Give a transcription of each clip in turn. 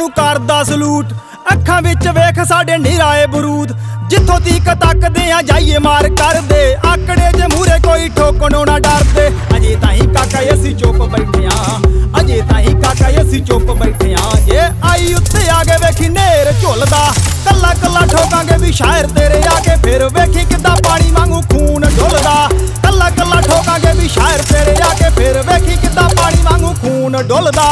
ਨੂੰ ਕਰਦਾ ਸਲੂਟ। ਅੱਖਾਂ ਵਿੱਚ ਵੇਖ ਸਾਡੇ ਨਿਰਾਏ ਬਰੂਦ, ਜਿੱਥੋਂ ਤੀਕ ਤੱਕਦੇ ਆ ਜਾਈਏ ਮਾਰ ਕਰਦੇ। ਆਕੜੇ ਜੇ ਮੂਰੇ ਕੋਈ ਠੋਕਣੋਂ ਨਾ ਡਰਦੇ। ਅਜੇ ਤਾਈਂ ਕਾਕਾ ਅਸੀਂ ਚੁੱਪ ਬੈਠੇ ਆਂ, ਅਜੇ ਤਾਈਂ ਕਾਕਾ ਅਸੀਂ ਚੁੱਪ ਬੈਠੇ ਆਂ। ਜੇ ਆਈ ਉੱਤੇ ਆ ਕੇ ਵੇਖੀ ਨੇਰ ਝੁੱਲਦਾ, ਕੱਲਾ ਕੱਲਾ ਠੋਕਾਂਗੇ ਵੀ ਸ਼ਾਇਰ ਤੇਰੇ ਆ ਕੇ। ਫਿਰ ਵੇਖੀ ਕਿੱਦਾਂ ਪਾਣੀ ਵਾਂਗੂ ਖੂਨ ਡੁੱਲਦਾ, ਕੱਲਾ ਕੱਲਾ ਠੋਕਾਂਗੇ ਵੀ ਸ਼ਾਇਰ ਤੇਰੇ ਆ ਕੇ। ਫਿਰ ਵੇਖੀ ਕਿੱਦਾਂ ਪਾਣੀ ਵਾਂਗੂ ਖੂਨ ਡੁੱਲਦਾ।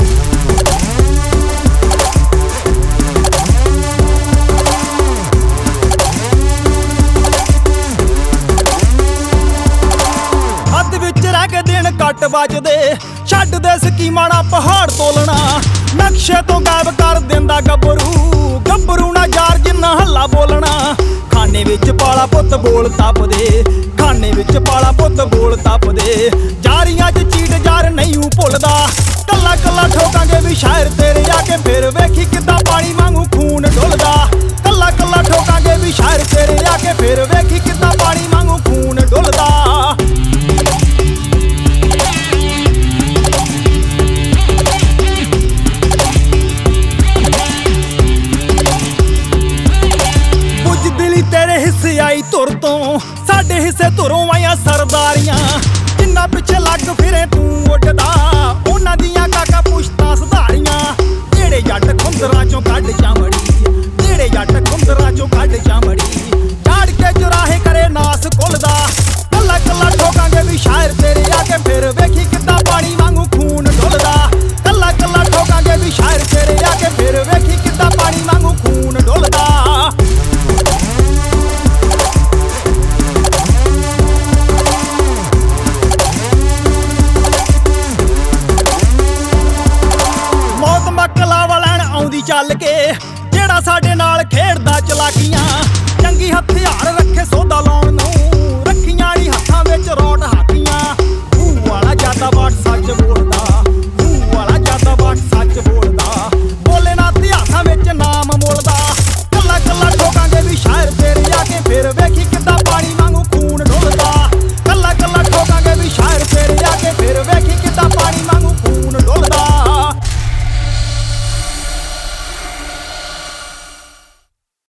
ਕੱਟ ਵੱਜਦੇ ਛੱਡਦੇ ਸਕੀਮਾਂ ਨਾਲ ਪਹਾੜ ਤੋਲਣਾ, ਨਕਸ਼ੇ ਤੋਂ ਗਾਇਬ ਕਰ ਦਿੰਦਾ ਗੱਭਰੂ। ਗੱਭਰੂ ਨਾ ਯਾਰ ਜਿੰਨਾ ਹੱਲਾ ਬੋਲਣਾ। ਖਾਨੇ ਵਿੱਚ ਪਾਲਾ ਪੁੱਤ ਬੋਲ ਤੱਪਦੇ, ਖਾਨੇ ਵਿੱਚ ਪਾਲਾ ਪੁੱਤ ਬੋਲ ਤੱਪਦੇ। ਜਾਰੀਆਂ 'ਚ ਚੀਟ ਯਾਰ ਨਹੀਂ ਭੁੱਲਦਾ, ਕੱਲਾ ਕੱਲਾ ਠੋਕਾਂਗੇ ਵੀ ਸ਼ਾਇਰ ਤੇਰੇ ਆ ਕੇ। ਫਿਰ ਵੇਖੀ ਕਿੱਦਾਂ ਪਾਣੀ ਵਾਂਗੂ ਖੂਨ ਡੁੱਲਦਾ, ਕੱਲਾ ਕੱਲਾ ਠੋਕਾਂਗੇ ਵੀ ਸ਼ਾਇਰ ਤੇਰੇ ਆ ਕੇ। ਫਿਰ ਵੇਖੀ ਕਿੱਦਾਂ ਪਾਣੀ ਵਾਂਗੂ ਖੂਨ ਡੁੱਲਦਾ। ਤੇਰੇ ਹਿੱਸੇ ਆਈ ਧੁਰ ਤੋਂ, ਸਾਡੇ ਹਿੱਸੇ ਧੁਰੋਂ ਆਈਆਂ ਸਰਦਾਰੀਆਂ। ਜਿੰਨਾ ਪਿੱਛੇ ਲੱਗ ਫਿਰੇ ਤੂੰ ਉੱਡਦਾ, ਉਹਨਾਂ ਦੀਆਂ ਕਾਕਾ ਪੁਸ਼ਤਾਂ ਸੁਧਾਰੀਆਂ। ਜਿਹੜੇ ਜੱਟ ਖੁੰਦਰਾਂ ਚੋਂ ਕੱਢ ਚਾਮੜੀ, ਜਿਹੜੇ ਜੱਟ ਖੁੰਦਰਾਂ ਚੋਂ ਕੱਢ ਚਾਮੜੀ। ਝਾੜ ਕੇ ਚੁਰਾਹੇ ਕਰੇ ਨਾਸ ਕੁੱਲਦਾ, ਕੱਲਾ ਕੱਲਾ ਠੋਕਾਂਗੇ ਵੀ ਸ਼ਾਇਰ ਤੇਰੇ ਆ ਕੇ। ਫਿਰ ਵੇਖੀ ਕਿੱਦਾਂ ਪਾਣੀ ਵਾਂਗੂ ਖੂਨ ਡੁੱਲਦਾ, ਕੱਲਾ ਕੱਲਾ ਠੋਕਾਂਗੇ ਵੀ ਸ਼ਾਇਰ ਤੇਰੇ ਆ ਕੇ। ਫਿਰ ਵੇਖੀ ਕਿੱਦਾਂ ਪਾਣੀ ਵਾਂਗੂ ਖੂਨ ਡੁੱਲਦਾ। ਚੱਲ ਕੇ ਜਿਹੜਾ ਸਾਡੇ ਨਾਲ ਖੇਡਦਾ ਚਲਾਕੀਆਂ, ਜੰਗੀ ਹਥਿਆਰ ਰੱਖੇ ਸੋਧਾ